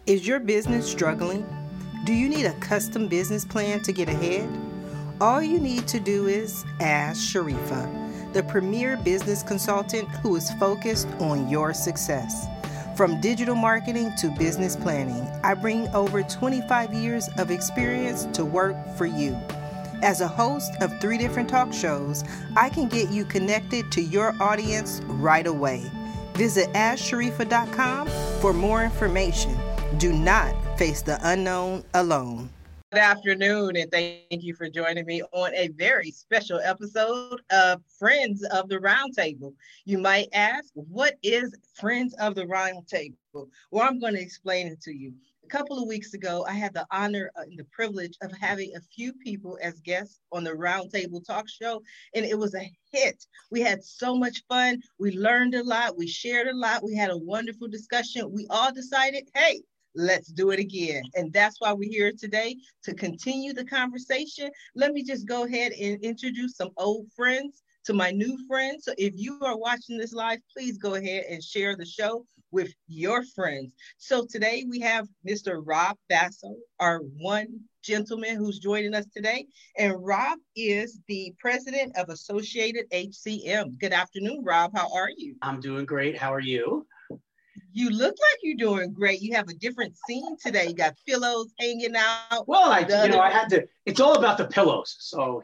Is your business struggling? Do you need a custom business plan to get ahead? All you need to do is ask Sharifa, the premier business consultant who is focused on your success. From digital marketing to business planning, I bring over 25 years of experience to work for you. As a host of 3 different talk shows, I can get you connected to your audience right away. Visit AskSharifa.com for more information. Do not face the unknown alone. Good afternoon, and thank you for joining me on a very special episode of Friends of the Roundtable. You might ask, what is Friends of the Roundtable? Well, I'm going to explain it to you. A couple of weeks ago, I had the honor and the privilege of having a few people as guests on the Roundtable Talk Show, and it was a hit. We had so much fun. We learned a lot. We shared a lot. We had a wonderful discussion. We all decided, hey, let's do it again. And that's why we're here today to continue the conversation. Let me just go ahead and introduce some old friends to my new friends. So if you are watching this live, please go ahead and share the show with your friends. So today we have Mr. Rob Basso, our one gentleman who's joining us today. And Rob is the president of Associated HCM. Good afternoon, Rob. How are you? I'm doing great. How are you? You look like you're doing great. You have a different scene today. You got pillows hanging out. Well, I had to, it's all about the pillows. So.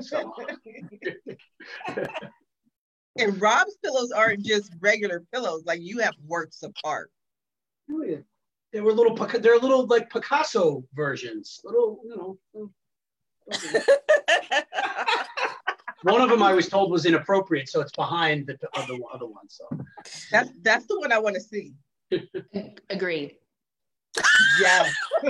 And Rob's pillows aren't just regular pillows. Like, you have works of art. Oh, yeah. They're little like Picasso versions. One of them I was told was inappropriate, so it's behind the other one. So that's the one I want to see. Agreed. Yeah.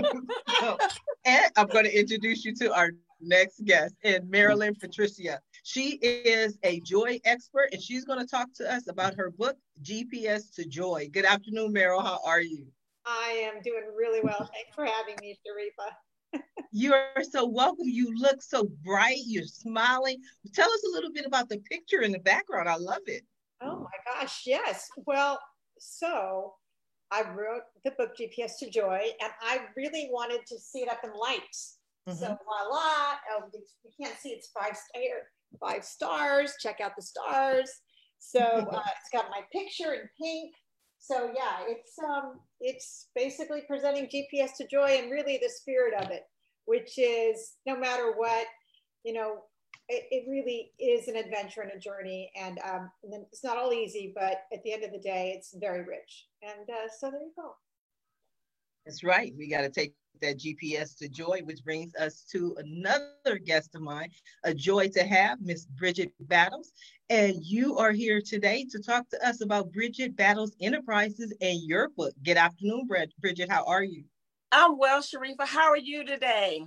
And I'm going to introduce you to our next guest, and Marilyn Patricia. She is a joy expert, and she's going to talk to us about her book, GPS to Joy. Good afternoon, Meryl. How are you? I am doing really well. Thanks for having me, Sharifa. You are so welcome. You look so bright. You're smiling. Tell us a little bit about the picture in the background. I love it. Oh my gosh, yes. Well, so I wrote the book GPS to Joy, and I really wanted to see it up in lights. Mm-hmm. So voila, you can't see it's 5 stars. Check out the stars. So it's got my picture in pink. So yeah, it's basically presenting GPS to Joy and really the spirit of it, which is no matter what, it really is an adventure and a journey. And it's not all easy, but at the end of the day, it's very rich. And so there you go. That's right. We got to take that GPS to Joy, which brings us to another guest of mine, a joy to have, Miss Bridget Battles. And you are here today to talk to us about Bridget Battles Enterprises and your book. Good afternoon, Bridget. How are you? I'm well, Sharifa. How are you today?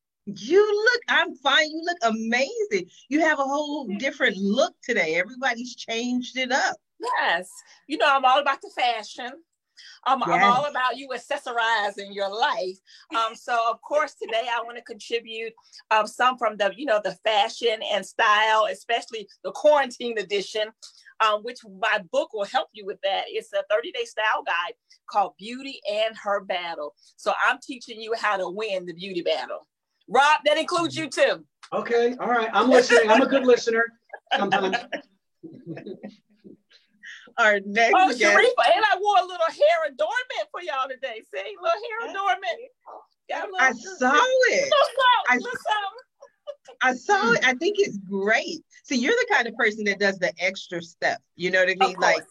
I'm fine. You look amazing. You have a whole different look today. Everybody's changed it up. Yes. I'm all about the fashion. I'm all about you accessorizing your life. So of course, today I want to contribute some from the fashion and style, especially the quarantine edition, which my book will help you with that. It's a 30-day style guide called Beauty and Her Battle. So I'm teaching you how to win the beauty battle. Rob, that includes you too. Okay. All right. I'm listening. I'm a good listener sometimes. Our next guest. Sharifa, and I wore a little hair adornment for y'all today. See, little hair adornment. I saw it. I saw it. I think it's great. So you're the kind of person that does the extra step. You know what I mean? Like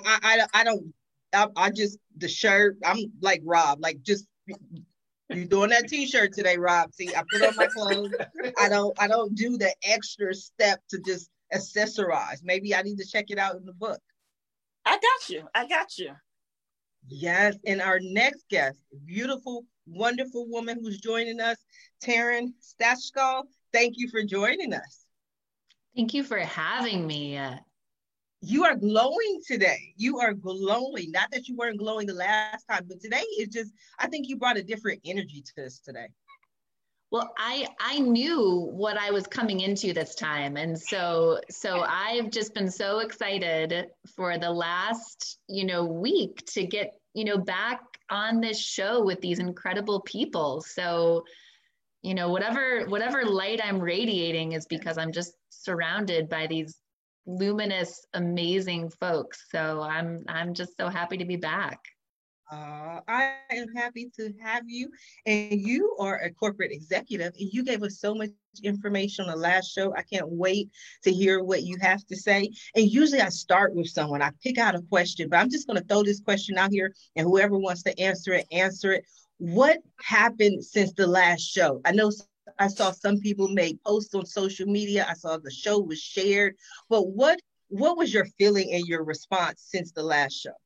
I just the shirt. I'm like Rob. Like just you doing that T-shirt today, Rob? See, I put on my clothes. I don't do the extra step to just accessorize. Maybe I need to check it out in the book. I got you. Yes, and our next guest, beautiful, wonderful woman who's joining us, Taryn Stashkal. Thank you for joining us. Thank you for having me. You are glowing today. You are glowing. Not that you weren't glowing the last time, but today is just, I think you brought a different energy to us today. Well, I knew what I was coming into this time. And so I've just been so excited for the last, week to get, back on this show with these incredible people. So, you know, whatever light I'm radiating is because I'm just surrounded by these luminous, amazing folks. So I'm just so happy to be back. I am happy to have you. And you are a corporate executive, and you gave us so much information on the last show. I can't wait to hear what you have to say. And usually I start with someone, I pick out a question, but I'm just going to throw this question out here, and whoever wants to answer it, answer it. What happened since the last show? I know I saw some people made posts on social media. I saw the show was shared, but what was your feeling and your response since the last show?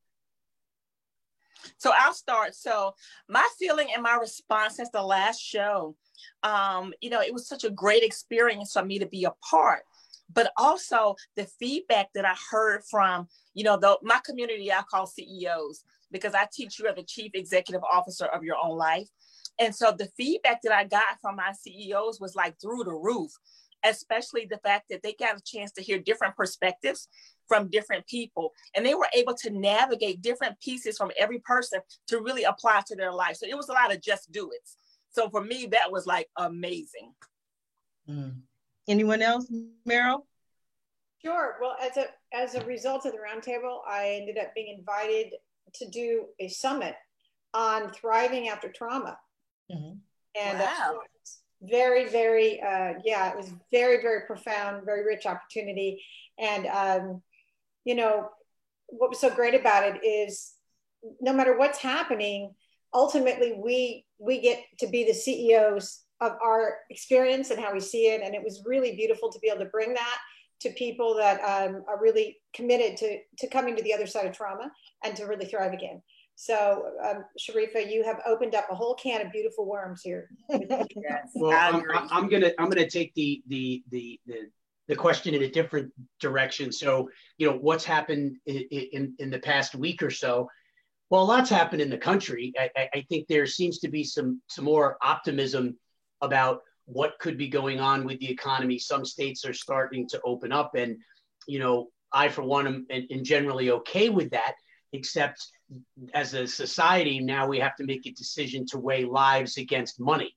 So I'll start. So my feeling and my response since the last show, you know, it was such a great experience for me to be a part, but also the feedback that I heard from, you know, my community I call CEOs, because I teach you as the chief executive officer of your own life. And so the feedback that I got from my CEOs was like through the roof, especially the fact that they got a chance to hear different perspectives from different people. And they were able to navigate different pieces from every person to really apply to their life. So it was a lot of just do it. So for me, that was like amazing. Anyone else, Meryl? Sure. Well, as a result of the roundtable, I ended up being invited to do a summit on thriving after trauma. Mm-hmm. And wow. Very, very, it was very, very profound, very rich opportunity. And, you know, what was so great about it is no matter what's happening, ultimately we get to be the CEOs of our experience and how we see it. And it was really beautiful to be able to bring that to people that are really committed to coming to the other side of trauma and to really thrive again. So, Sharifa, you have opened up a whole can of beautiful worms here. Yes, well, I'm gonna take the question in a different direction. So, you know, what's happened in the past week or so? Well, a lot's happened in the country. I think there seems to be some more optimism about what could be going on with the economy. Some states are starting to open up, and you know, I for one am generally okay with that, except as a society now we have to make a decision to weigh lives against money.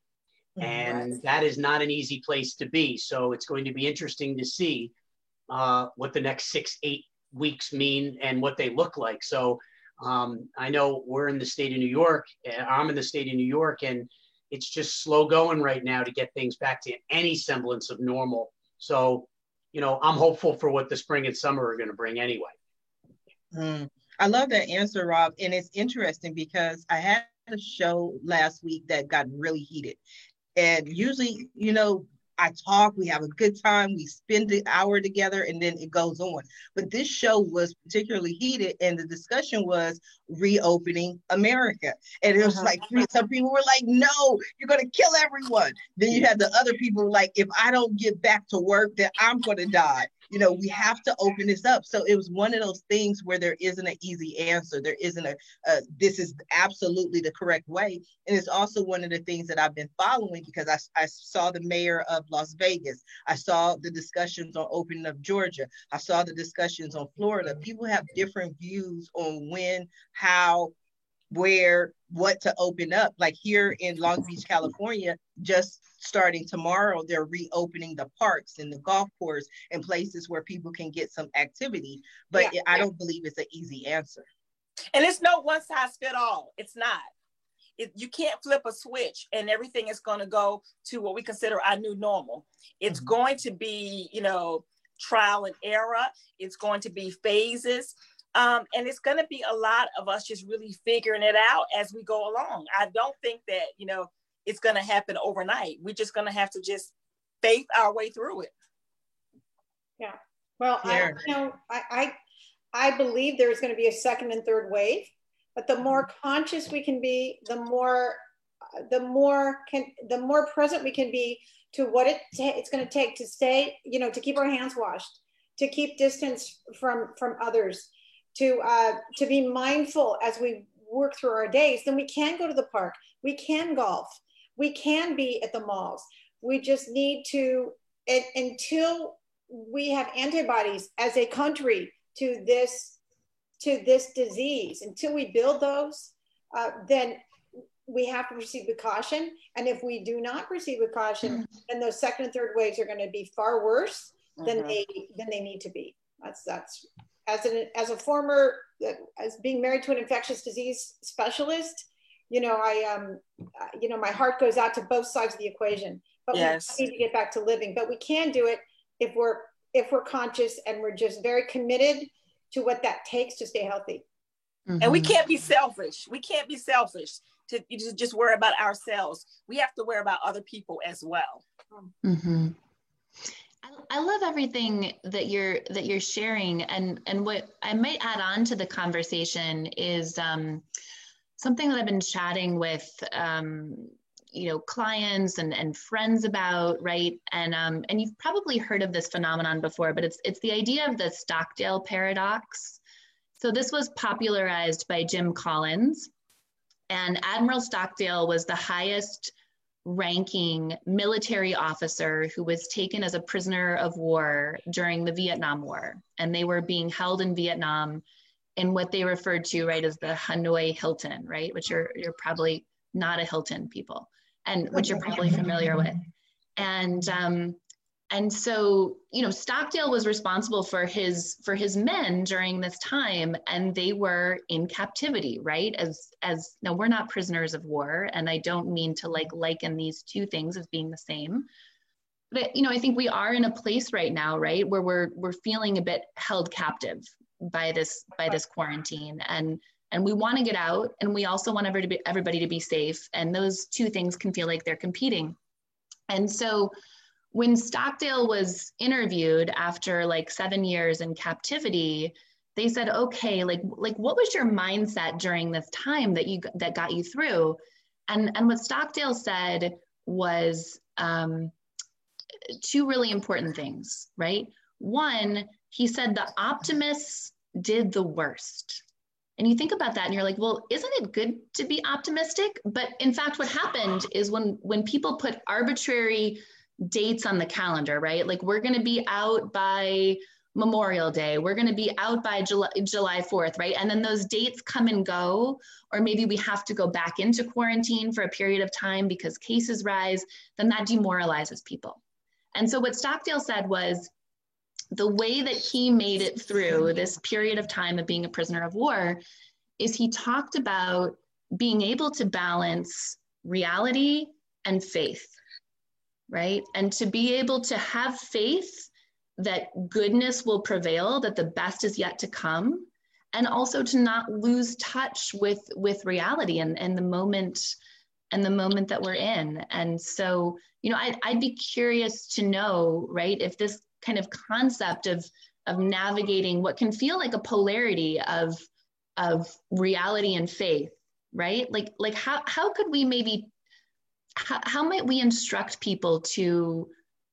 And that is not an easy place to be. So it's going to be interesting to see what the next 6-8 weeks mean and what they look like. So I know we're in the state of New York. I'm in the state of New York, and it's just slow going right now to get things back to any semblance of normal. So, you know, I'm hopeful for what the spring and summer are going to bring anyway. I love that answer, Rob. And it's interesting because I had a show last week that got really heated. And usually, you know, I talk, we have a good time, we spend the hour together, and then it goes on. But this show was particularly heated, and the discussion was reopening America. And it was like, some people were like, no, you're going to kill everyone. Then you had the other people like, if I don't get back to work, then I'm going to die. You know, we have to open this up. So it was one of those things where there isn't an easy answer. There isn't this is absolutely the correct way. And it's also one of the things that I've been following because I saw the mayor of Las Vegas. I saw the discussions on opening up Georgia. I saw the discussions on Florida. People have different views on when, how, where, what to open up. Like here in Long Beach, California, just starting tomorrow, they're reopening the parks and the golf course and places where people can get some activity. But I don't believe it's an easy answer. And it's no one size fit all. It's not. You can't flip a switch and everything is going to go to what we consider our new normal. It's going to be, you know, trial and error. It's going to be phases. And it's going to be a lot of us just really figuring it out as we go along. I don't think that, you know, it's going to happen overnight. We're just going to have to just faith our way through it. Yeah. Well, I believe there's going to be a second and third wave, but the more conscious we can be, the more present we can be to what it's going to take to stay, you know, to keep our hands washed, to keep distance from others, to be mindful as we work through our days. Then we can go to the park, we can golf, we can be at the malls. We just need to, until we have antibodies as a country to this disease, until we build those, then we have to proceed with caution. And if we do not proceed with caution, then those second and third waves are going to be far worse than they need to be. That's as a former, as being married to an infectious disease specialist, my heart goes out to both sides of the equation. But yes. we need to get back to living. But we can do it if we're conscious and we're just very committed to what that takes to stay healthy. Mm-hmm. And we can't be selfish. We can't be selfish to just worry about ourselves. We have to worry about other people as well. Mm-hmm. I love everything that you're sharing, and what I might add on to the conversation is something that I've been chatting with clients and friends about, right? And you've probably heard of this phenomenon before, but it's the idea of the Stockdale paradox. So this was popularized by Jim Collins, and Admiral Stockdale was the highest ranking military officer who was taken as a prisoner of war during the Vietnam War. And they were being held in Vietnam in what they referred to, right, as the Hanoi Hilton, right? Which you're probably not a Hilton people, and which you're probably familiar with. And so, Stockdale was responsible for his men during this time, and they were in captivity, right? As now, we're not prisoners of war, and I don't mean to liken these two things as being the same. But I think we are in a place right now, right, where we're feeling a bit held captive by this quarantine, and we want to get out, and we also want everybody to be safe, and those two things can feel like they're competing. And so when Stockdale was interviewed after 7 years in captivity, they said, okay, what was your mindset during this time that got you through? And what Stockdale said was two really important things, right? One, he said the optimists did the worst. And you think about that and you're like, well, isn't it good to be optimistic? But in fact, what happened is when people put arbitrary dates on the calendar, right? We're going to be out by Memorial Day. We're going to be out by July 4th, right? And then those dates come and go, or maybe we have to go back into quarantine for a period of time because cases rise, then that demoralizes people. And so what Stockdale said was the way that he made it through this period of time of being a prisoner of war is he talked about being able to balance reality and faith. Right? And to be able to have faith that goodness will prevail, that the best is yet to come, and also to not lose touch with reality and the moment that we're in. And so, I'd be curious to know, right, if this kind of concept of navigating what can feel like a polarity of reality and faith, right? How could we maybe how might we instruct people to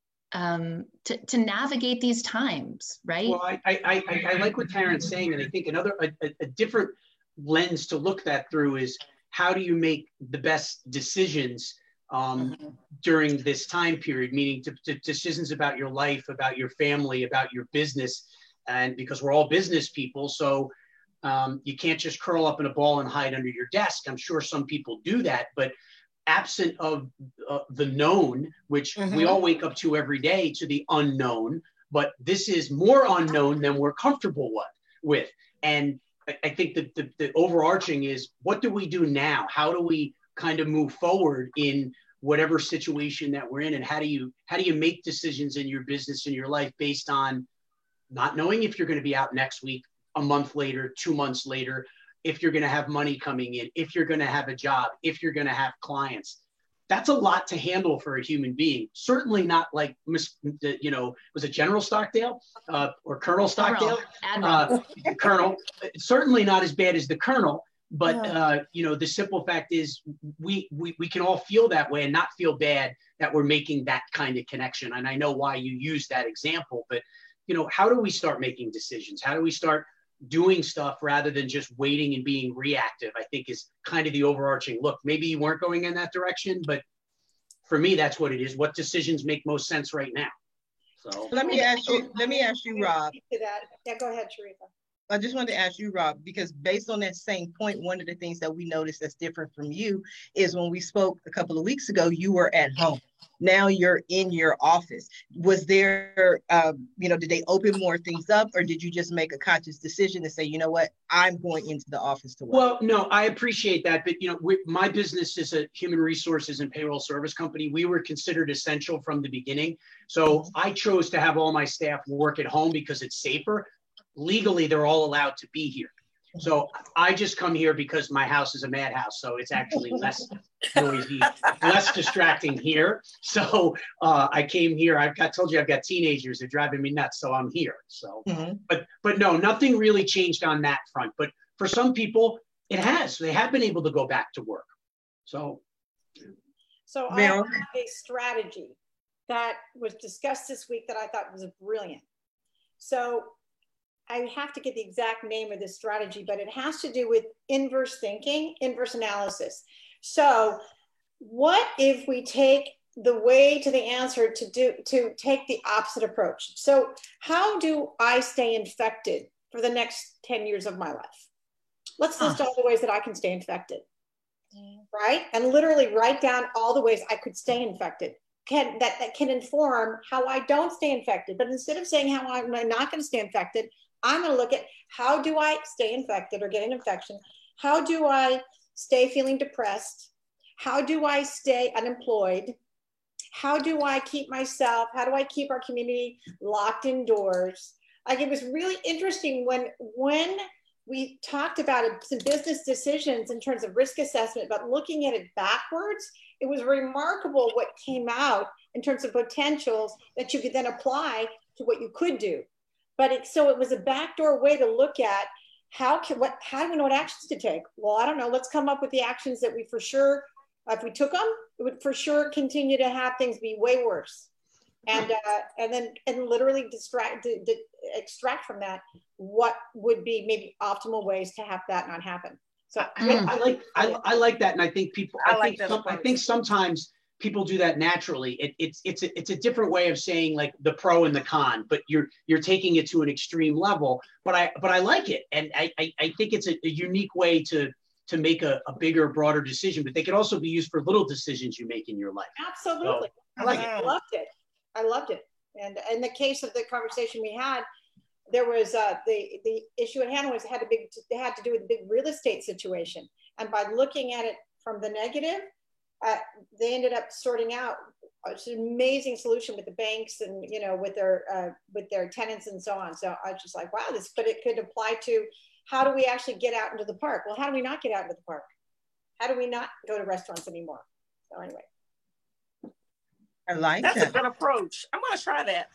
navigate these times, right? Well, I like what Taryn's saying, and I think a different lens to look that through is how do you make the best decisions during this time period, meaning to decisions about your life, about your family, about your business, and because we're all business people, so you can't just curl up in a ball and hide under your desk. I'm sure some people do that, but absent of the known, which we all wake up to every day, to the unknown, but this is more unknown than we're comfortable with. And I think that the overarching is, what do we do now? How do we kind of move forward in whatever situation that we're in? And how do you make decisions in your business, in your life, based on not knowing if you're going to be out next week, a month later, 2 months later, if you're going to have money coming in, if you're going to have a job, if you're going to have clients? That's a lot to handle for a human being. Certainly not like, was it General Stockdale or Colonel Stockdale? Colonel. Certainly not as bad as the Colonel, but the simple fact is we can all feel that way and not feel bad that we're making that kind of connection. And I know why you use that example, but how do we start making decisions? How do we start doing stuff rather than just waiting and being reactive? I think is kind of the overarching look. Maybe you weren't going in that direction, but for me, that's what it is. What decisions make most sense right now? So let me ask you, Rob. Yeah, go ahead, Sharifa. I just wanted to ask you, Rob, because based on that same point, one of the things that we noticed that's different from you is when we spoke a couple of weeks ago, you were at home. Now you're in your office. Was there, did they open more things up, or did you just make a conscious decision to say, you know what, I'm going into the office to work? Well, no, I appreciate that. But, my business is a human resources and payroll service company. We were considered essential from the beginning. So I chose to have all my staff work at home because it's safer. Legally, they're all allowed to be here. So I just come here because my house is a madhouse. So it's actually less noisy, less distracting here. So I came here. I told you I've got teenagers. They're driving me nuts. So I'm here. So, but no, nothing really changed on that front. But for some people, it has. They have been able to go back to work. So I have a strategy that was discussed this week that I thought was brilliant. So I have to get the exact name of this strategy, but it has to do with inverse thinking, inverse analysis. So what if we take the way to the answer to take the opposite approach? So how do I stay infected for the next 10 years of my life? Let's list all the ways that I can stay infected, right? And literally write down all the ways I could stay infected. That can inform how I don't stay infected. But instead of saying how I'm not going to stay infected, I'm going to look at how do I stay infected or get an infection? How do I stay feeling depressed? How do I stay unemployed? How do I keep myself? How do I keep our community locked indoors? Like, it was really interesting when we talked about some business decisions in terms of risk assessment, but looking at it backwards, it was remarkable what came out in terms of potentials that you could then apply to what you could do. But so it was a backdoor way to look at how do we know what actions to take? Well, I don't know. Let's come up with the actions that we for sure, if we took them, it would for sure continue to have things be way worse. And then literally extract from that what would be maybe optimal ways to have that not happen. So I like that, and I think people. I think sometimes people do that naturally. It's a different way of saying like the pro and the con, but you're taking it to an extreme level. But I like it, and I think it's a unique way to make a bigger, broader decision. But they can also be used for little decisions you make in your life. Absolutely, so, I like it. I loved it. And in the case of the conversation we had, there was the issue at hand had to do with the big real estate situation. And by looking at it from the negative, they ended up sorting out an amazing solution with the banks and with their tenants and so on. So I was just like, wow, but it could apply to how do we actually get out into the park? Well, how do we not get out into the park? How do we not go to restaurants anymore? So anyway. I like that's a good approach. I'm going to try that.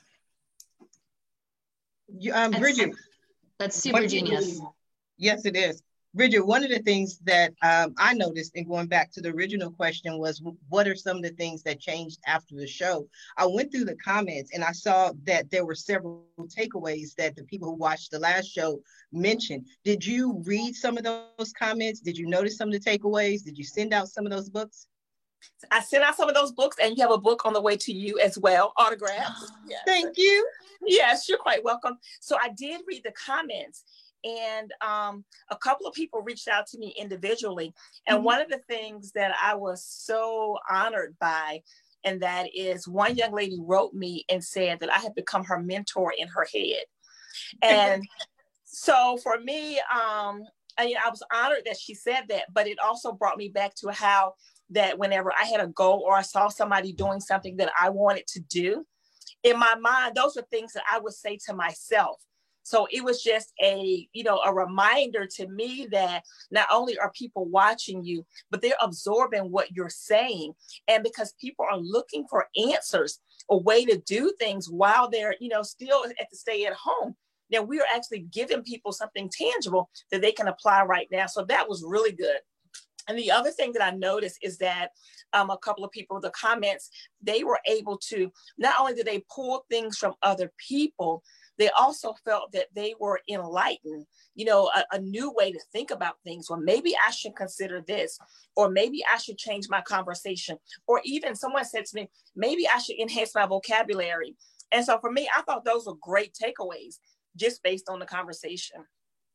Bridget, that's super genius. Yes, it is. Bridget, one of the things that I noticed in going back to the original question was, what are some of the things that changed after the show? I went through the comments and I saw that there were several takeaways that the people who watched the last show mentioned. Did you read some of those comments? Did you notice some of the takeaways? Did you send out some of those books? I sent out some of those books, and you have a book on the way to you as well, autographs. Yes. Thank you. Yes, you're quite welcome. So I did read the comments, and a couple of people reached out to me individually. And one of the things that I was so honored by, and that is one young lady wrote me and said that I had become her mentor in her head. And so for me, I was honored that she said that, but it also brought me back to how that whenever I had a goal or I saw somebody doing something that I wanted to do, in my mind, those are things that I would say to myself. So it was just a reminder to me that not only are people watching you, but they're absorbing what you're saying. And because people are looking for answers, a way to do things while they're, still at the stay at home, then we are actually giving people something tangible that they can apply right now. So that was really good. And the other thing that I noticed is that a couple of people, the comments, they were able to, not only did they pull things from other people, they also felt that they were enlightened, a new way to think about things. Well, maybe I should consider this, or maybe I should change my conversation. Or even someone said to me, maybe I should enhance my vocabulary. And so for me, I thought those were great takeaways just based on the conversation.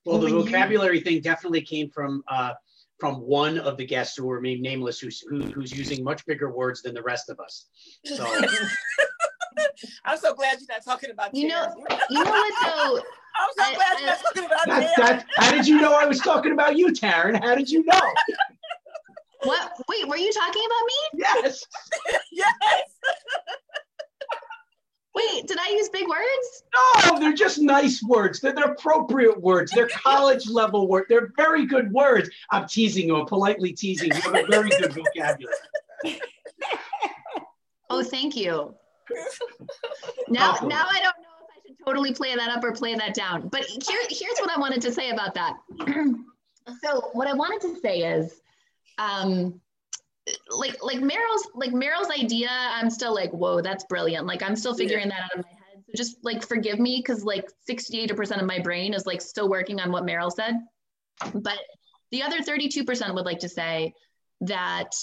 Well, the vocabulary thing definitely came from one of the guests who were nameless, who's using much bigger words than the rest of us. So I'm so glad you're not talking about you know what though. I'm so glad you're not talking about Taryn. How did you know I was talking about you, Taryn? How did you know? What? Wait, were you talking about me? Yes. Yes. Wait, did I use big words? No, they're just nice words. They're appropriate words. They're college level words. They're very good words. I'm teasing you. I'm politely teasing you. You have a very good vocabulary. Oh, thank you. Now I don't know if I should totally play that up or play that down. But here's what I wanted to say about that. So what I wanted to say is, like Meryl's idea, I'm still like, whoa, that's brilliant. Like I'm still figuring that out in my head. So just like forgive me, because like 68% of my brain is like still working on what Meryl said. But the other 32% would like to say that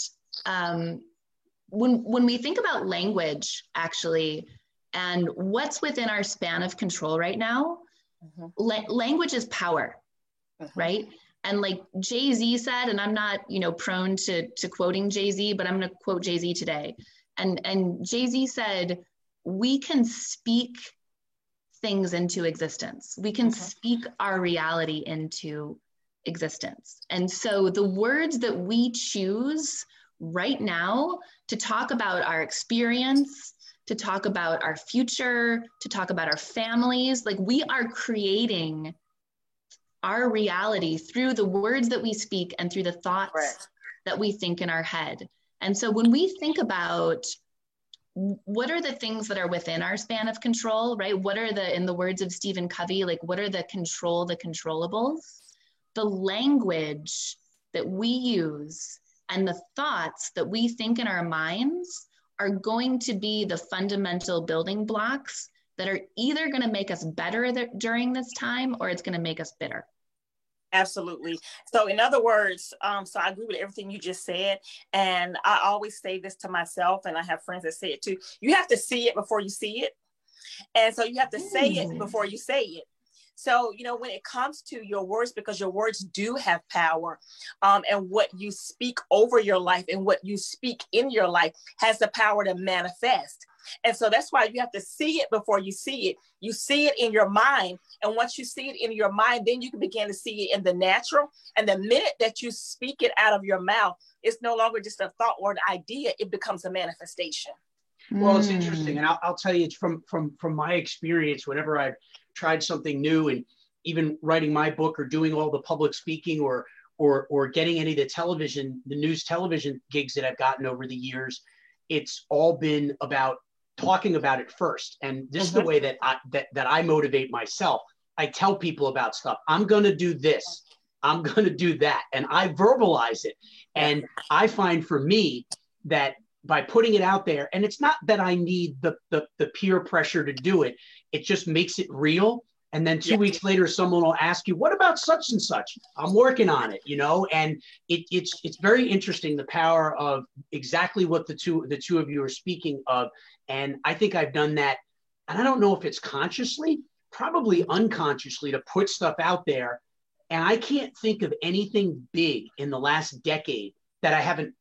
when we think about language, actually, and what's within our span of control right now, language is power, right? And like Jay-Z said, and I'm not, prone to quoting Jay-Z, but I'm going to quote Jay-Z today. And Jay-Z said, we can speak things into existence. We can speak our reality into existence. And so the words that we choose right now to talk about our experience, to talk about our future, to talk about our families, like we are creating our reality through the words that we speak and through the thoughts that we think in our head. And so when we think about what are the things that are within our span of control, right? What are in the words of Stephen Covey, like what are the controllables? The language that we use and the thoughts that we think in our minds are going to be the fundamental building blocks that are either going to make us better during this time, or it's going to make us bitter. Absolutely. So in other words, so I agree with everything you just said. And I always say this to myself, and I have friends that say it too. You have to see it before you see it. And so you have to say it before you say it. So, when it comes to your words, because your words do have power, and what you speak over your life and what you speak in your life has the power to manifest. And so that's why you have to see it before you see it. You see it in your mind. And once you see it in your mind, then you can begin to see it in the natural. And the minute that you speak it out of your mouth, it's no longer just a thought or an idea. It becomes a manifestation. Well, it's interesting. And I'll tell you, it's from my experience, whenever I've tried something new, and even writing my book or doing all the public speaking or getting any of the news television gigs that I've gotten over the years, it's all been about talking about it first. And this is the way that I motivate myself. I tell people about stuff. I'm going to do this. I'm going to do that. And I verbalize it. And I find for me that by putting it out there, and it's not that I need the peer pressure to do it, it just makes it real. And then 2 weeks later, someone will ask you, what about such and such? I'm working on it, and it's very interesting, the power of exactly what the two of you are speaking of. And I think I've done that. And I don't know if it's consciously, probably unconsciously, to put stuff out there. And I can't think of anything big in the last decade that I haven't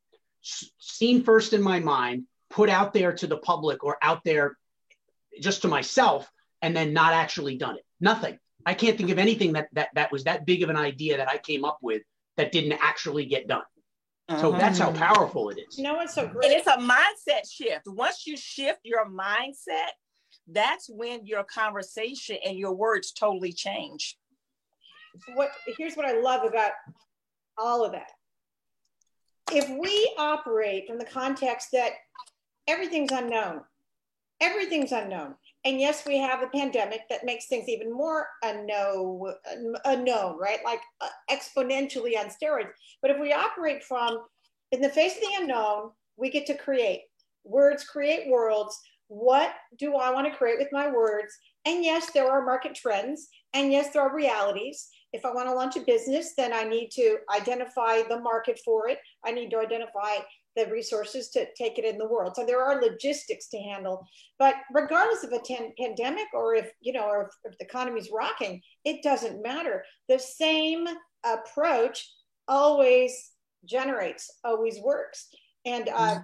seen first in my mind, put out there to the public or out there just to myself, and then not actually done it. Nothing. I can't think of anything that was that big of an idea that I came up with that didn't actually get done. So that's how powerful it is. It's so great. And it's a mindset shift. Once you shift your mindset, that's when your conversation and your words totally change. Here's what I love about all of that. If we operate from the context that everything's unknown, and yes, we have a pandemic that makes things even more unknown, right? Like exponentially on steroids. But if we operate from, in the face of the unknown, we get to create. Words create worlds. What do I want to create with my words? And yes, there are market trends. And yes, there are realities. If I want to launch a business, then I need to identify the market for it. I need to identify the resources to take it in the world. So there are logistics to handle. But regardless of a pandemic, or if, or if the economy's rocking, it doesn't matter. The same approach always generates, always works. And, and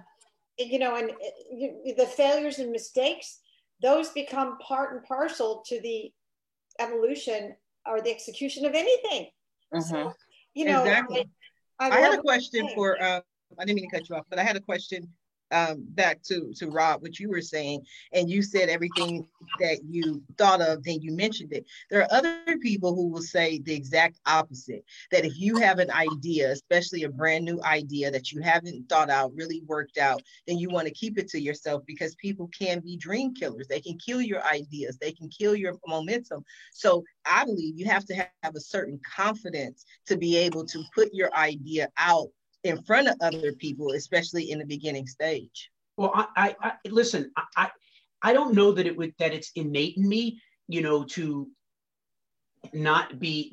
the failures and mistakes, those become part and parcel to the evolution or the execution of anything. So, exactly. I had a question for, I didn't mean to cut you off, but I had a question back to Rob, what you were saying, and you said everything that you thought of, then you mentioned it. There are other people who will say the exact opposite, that if you have an idea, especially a brand new idea that you haven't thought out, really worked out, then you want to keep it to yourself, because people can be dream killers. They can kill your ideas. They can kill your momentum. So I believe you have to have a certain confidence to be able to put your idea out in front of other people, especially in the beginning stage. Well, I listen, I don't know that it's innate in me, to not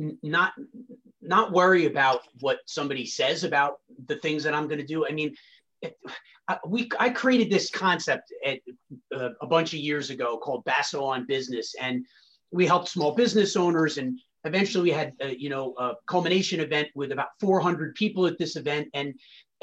worry about what somebody says about the things that I'm going to do. I mean, I created this concept a bunch of years ago called Basso on Business, and we helped small business owners, and eventually we had a culmination event with about 400 people at this event. And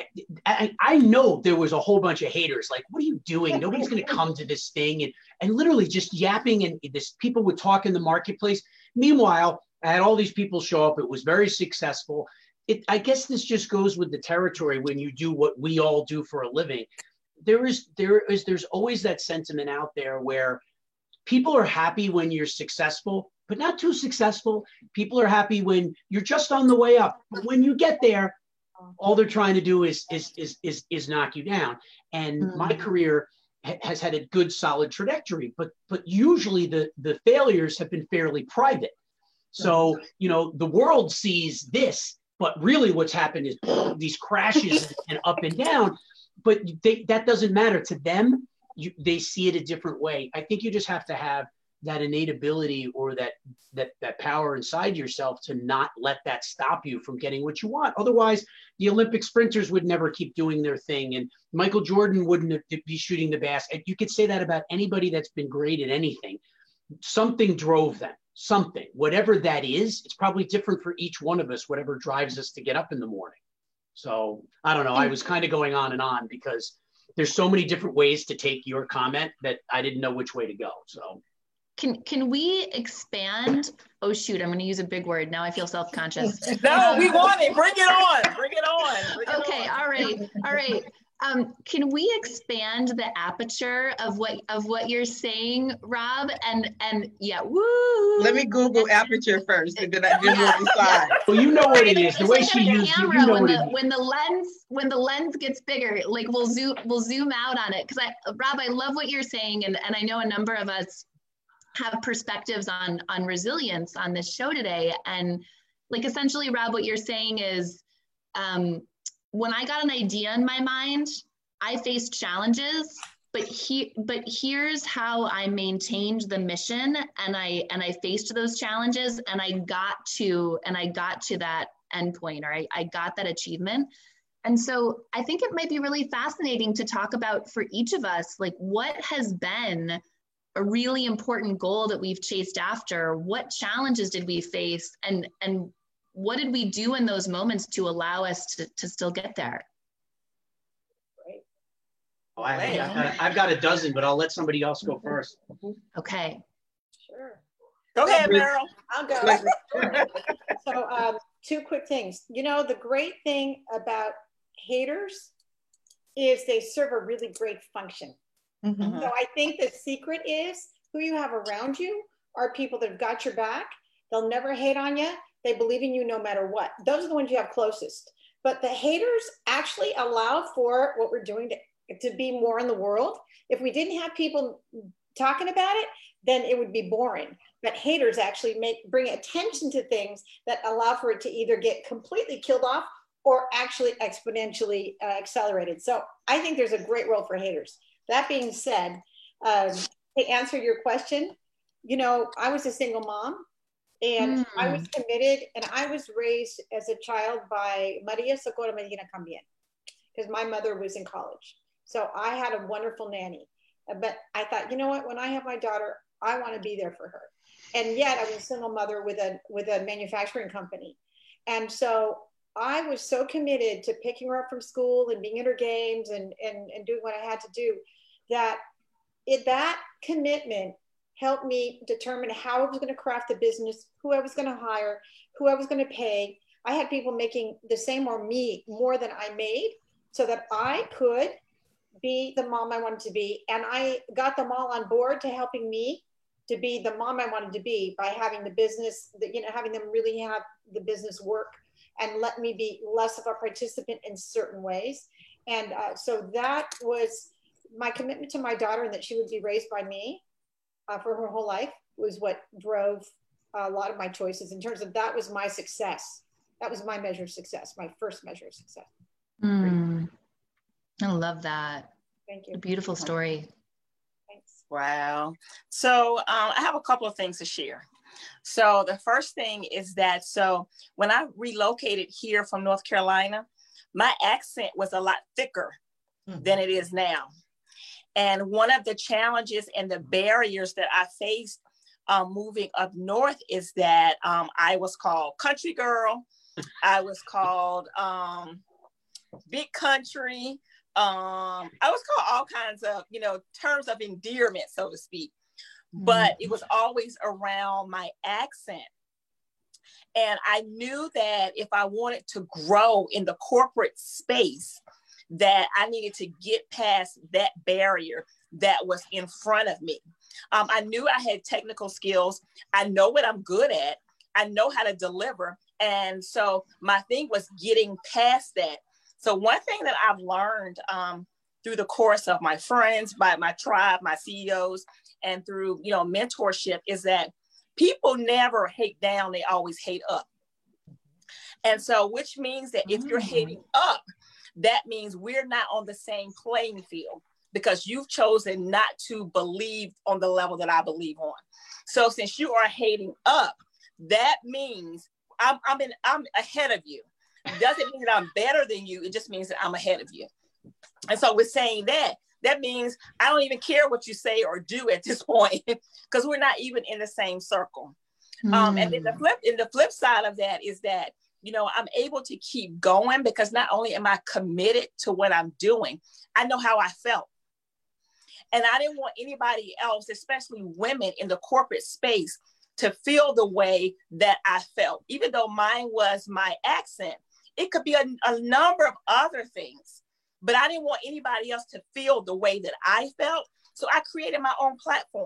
I know there was a whole bunch of haters, like, what are you doing? Nobody's going to come to this thing. And literally just yapping, and people would talk in the marketplace. Meanwhile, I had all these people show up. It was very successful. I guess this just goes with the territory when you do what we all do for a living. There's always that sentiment out there where people are happy when you're successful, but not too successful. People are happy when you're just on the way up. But when you get there, all they're trying to do is knock you down. And my career has had a good, solid trajectory, but usually the failures have been fairly private. So, the world sees this, but really what's happened is these crashes and up and down, but that doesn't matter to them. They see it a different way. I think you just have to have that innate ability, or that power inside yourself, to not let that stop you from getting what you want. Otherwise, the Olympic sprinters would never keep doing their thing, and Michael Jordan wouldn't be shooting the basket. You could say that about anybody that's been great at anything. Something drove them, something, whatever that is. It's probably different for each one of us, whatever drives us to get up in the morning. So I don't know. I was kind of going on and on because there's so many different ways to take your comment that I didn't know which way to go. So can we expand? Oh shoot, I'm going to use a big word. Now I feel self-conscious. No, we want it. Bring it on. Bring it on. Okay. All right. Can we expand the aperture of what you're saying, Rob? And yeah, woo. Let me Google aperture first, and then we'll decide. Well, you know what it is. The way she used it, you know what it is. When the lens gets bigger, like we'll zoom out on it. Because Rob, I love what you're saying, and I know a number of us have perspectives on resilience on this show today. And like essentially, Rob, what you're saying is, when I got an idea in my mind, I faced challenges, but here's how I maintained the mission, and I faced those challenges, and I got to that endpoint, or I got that achievement. And so I think it might be really fascinating to talk about for each of us, like what has been a really important goal that we've chased after. What challenges did we face, and what did we do in those moments to allow us to still get there? Oh, I've got a dozen, but I'll let somebody else go first. Okay. Sure. Go ahead, Meryl. I'll go. So 2 quick things. The great thing about haters is they serve a really great function. Mm-hmm. So I think the secret is who you have around you are people that have got your back. They'll never hate on you. They believe in you no matter what. Those are the ones you have closest. But the haters actually allow for what we're doing to be more in the world. If we didn't have people talking about it, then it would be boring. But haters actually bring attention to things that allow for it to either get completely killed off or actually exponentially accelerated. So I think there's a great role for haters. That being said, to answer your question, I was a single mom. And I was committed, and I was raised as a child by Maria Socorro Medina Cambien, because my mother was in college. So I had a wonderful nanny. But I thought, you know what, when I have my daughter, I want to be there for her. And yet I was a single mother with a manufacturing company. And so I was so committed to picking her up from school and being in her games and doing what I had to do, that that commitment helped me determine how I was going to craft the business, who I was going to hire, who I was going to pay. I had people making the same or more than I made, so that I could be the mom I wanted to be. And I got them all on board to helping me to be the mom I wanted to be by having the business, having them really have the business work and let me be less of a participant in certain ways. And so that was my commitment to my daughter, and that she would be raised by me for her whole life, was what drove a lot of my choices in terms of, that was my success. That was my measure of success, my first measure of success. I love that. Thank you. A beautiful story. Thanks. Wow. So I have a couple of things to share. So the first thing is that, so when I relocated here from North Carolina, my accent was a lot thicker than it is now. And one of the challenges and the barriers that I faced moving up north is that I was called country girl. I was called big country. I was called all kinds of, terms of endearment, so to speak. But it was always around my accent. And I knew that if I wanted to grow in the corporate space, that I needed to get past that barrier that was in front of me. I knew I had technical skills. I know what I'm good at. I know how to deliver. And so my thing was getting past that. So one thing that I've learned through the course of my friends, by my tribe, my CEOs, and through, mentorship, is that people never hate down, they always hate up. And so, which means that if you're hating up, that means we're not on the same playing field, because you've chosen not to believe on the level that I believe on. So since you are hating up, that means I'm ahead of you. It doesn't mean that I'm better than you. It just means that I'm ahead of you. And so with saying that, that means I don't even care what you say or do at this point, because we're not even in the same circle. And then the flip side of that is that, I'm able to keep going, because not only am I committed to what I'm doing, I know how I felt. And I didn't want anybody else, especially women in the corporate space, to feel the way that I felt. Even though mine was my accent, it could be a number of other things, but I didn't want anybody else to feel the way that I felt. So I created my own platform,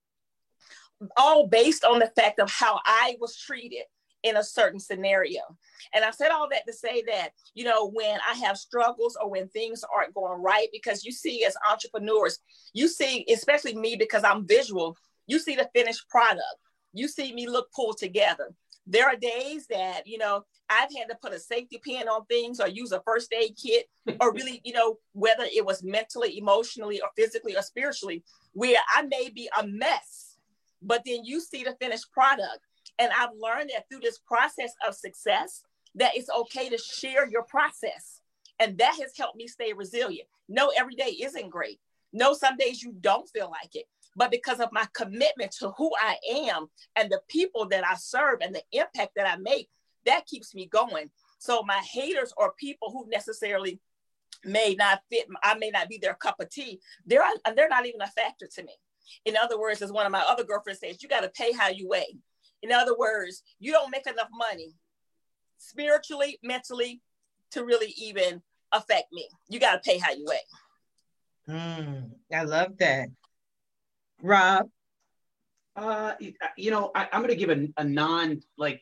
all based on the fact of how I was treated in a certain scenario. And I said all that to say that, when I have struggles or when things aren't going right, because you see as entrepreneurs, you see, especially me, because I'm visual, you see the finished product. You see me look pulled together. There are days that, I've had to put a safety pin on things or use a first aid kit, or really, whether it was mentally, emotionally, or physically or spiritually, where I may be a mess, but then you see the finished product. And I've learned that through this process of success, that it's okay to share your process. And that has helped me stay resilient. No, every day isn't great. No, some days you don't feel like it. But because of my commitment to who I am and the people that I serve and the impact that I make, that keeps me going. So my haters or people who necessarily may not fit, I may not be their cup of tea, they're not even a factor to me. In other words, as one of my other girlfriends says, you got to pay how you weigh. In other words, you don't make enough money spiritually, mentally, to really even affect me. You got to pay how you weigh. I love that. Rob? I'm going to give a non,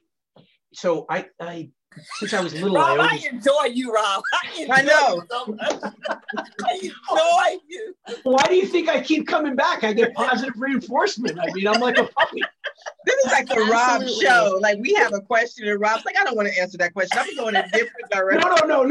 so I since I was little, Rob, I enjoy you, Rob. I know. I enjoy you. Why do you think I keep coming back? I get positive reinforcement. I mean, I'm like a puppy. This is like the Rob show. Like, we have a question and Rob's like, I don't want to answer that question. I'm going in a different direction.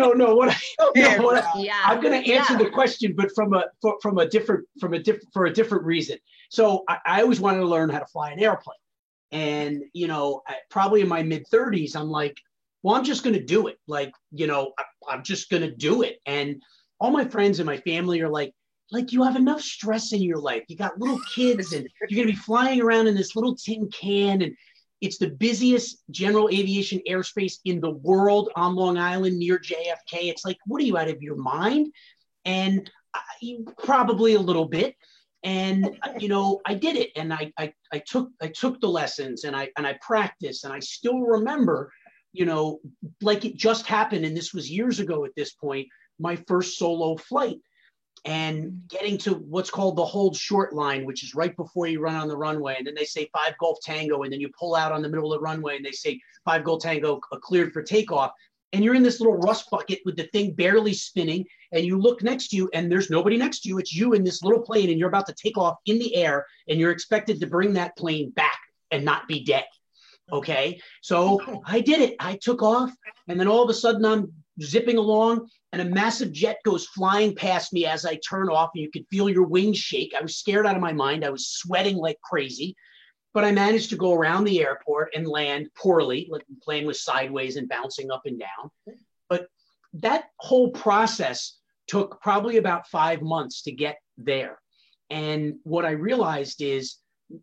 No. I'm going to answer the question, but for a different reason. So I always wanted to learn how to fly an airplane. And, probably in my mid 30s, I'm like, well, I'm just going to do it. Like, I'm just going to do it. And all my friends and my family are like, you have enough stress in your life. You got little kids and you're going to be flying around in this little tin can. And it's the busiest general aviation airspace in the world on Long Island near JFK. It's like, what are you, out of your mind? And probably a little bit. And, I did it. And I took the lessons and I practiced, and I still remember, like it just happened. And this was years ago at this point, my first solo flight, and getting to what's called the hold short line, which is right before you run on the runway. And then they say 5 Golf Tango, and then you pull out on the middle of the runway and they say 5 Golf Tango cleared for takeoff. And you're in this little rust bucket with the thing barely spinning, and you look next to you and there's nobody next to you. It's you in this little plane, and you're about to take off in the air, and you're expected to bring that plane back and not be dead. Okay. So I did it. I took off, and then all of a sudden I'm zipping along, and a massive jet goes flying past me as I turn off, and you could feel your wings shake. I was scared out of my mind. I was sweating like crazy, but I managed to go around the airport and land poorly. Like the plane was sideways and bouncing up and down. But that whole process took probably about 5 months to get there. And what I realized is,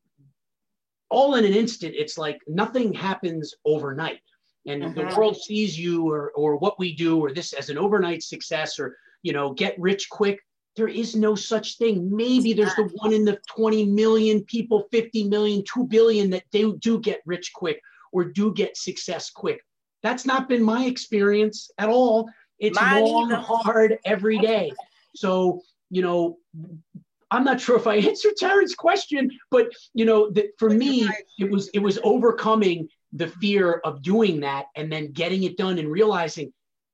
all in an instant, it's like nothing happens overnight. And the world sees you or what we do or this as an overnight success, or, get rich quick. There is no such thing. Maybe there's the 1 in the 20 million people, 50 million, 2 billion that they do get rich quick or do get success quick. That's not been my experience at all. It's long, hard every day. So, I'm not sure if I answered Taryn's question, but for me, it was overcoming the fear of doing that and then getting it done and realizing,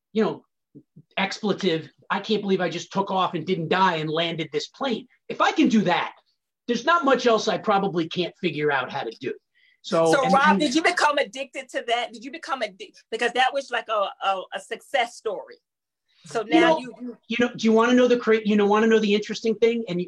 expletive, I can't believe I just took off and didn't die and landed this plane. If I can do that, there's not much else I probably can't figure out how to do. So Rob, did you become addicted to that? Did you become addicted? Because that was like a success story. So now do you want to know the interesting thing? And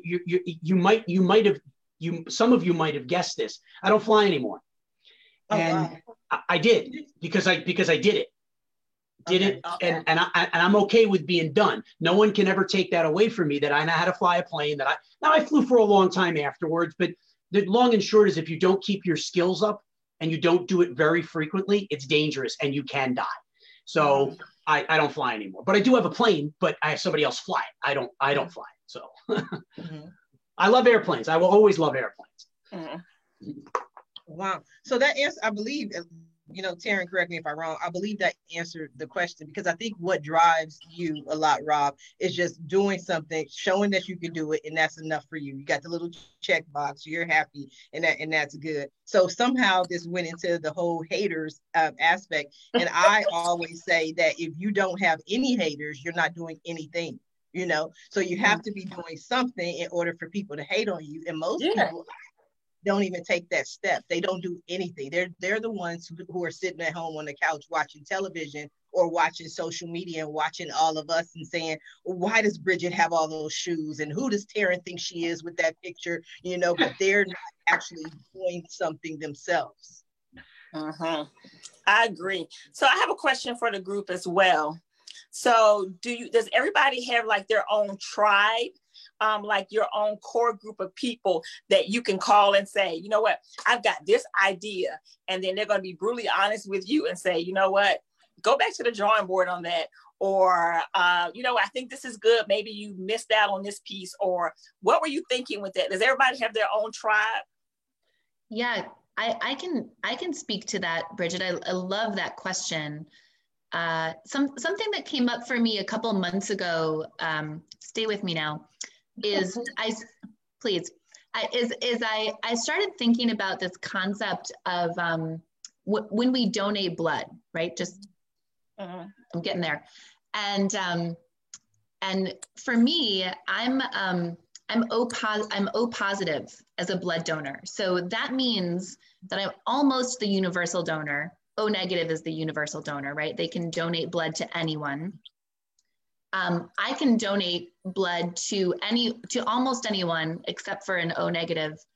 some of you might have guessed this. I don't fly anymore. And I did because I did it. And I'm okay with being done. No one can ever take that away from me, that I know how to fly a plane, now I flew for a long time afterwards, but the long and short is, if you don't keep your skills up and you don't do it very frequently, it's dangerous and you can die. So I don't fly anymore, but I do have a plane, but I have somebody else fly it. I don't fly it. So I love airplanes. I will always love airplanes. Wow. So that answer, I believe, Taryn, correct me if I'm wrong, I believe that answered the question, because I think what drives you a lot, Rob, is just doing something, showing that you can do it, and that's enough for you. You got the little check box, you're happy, and that's good. So somehow this went into the whole haters aspect. And I always say that if you don't have any haters, you're not doing anything, so you have to be doing something in order for people to hate on you. And most people don't even take that step. They don't do anything. They're the ones who are sitting at home on the couch watching television or watching social media and watching all of us and saying, well, why does Bridget have all those shoes? And who does Taryn think she is with that picture? But they're not actually doing something themselves. I agree. So I have a question for the group as well. So does everybody have like their own tribe? Like your own core group of people that you can call and say, you know what, I've got this idea. And then they're going to be brutally honest with you and say, you know what, go back to the drawing board on that. Or, I think this is good. Maybe you missed out on this piece. Or what were you thinking with that? Does everybody have their own tribe? Yeah, I can speak to that, Bridget. I love that question. Something that came up for me a couple months ago, stay with me now, is I started thinking about this concept of when we donate blood, right? Just I'm getting there, and for me, I'm O positive as a blood donor, so that means that I'm almost the universal donor. O negative is the universal donor, right? They can donate blood to anyone. I can donate blood to almost anyone except for an O negative.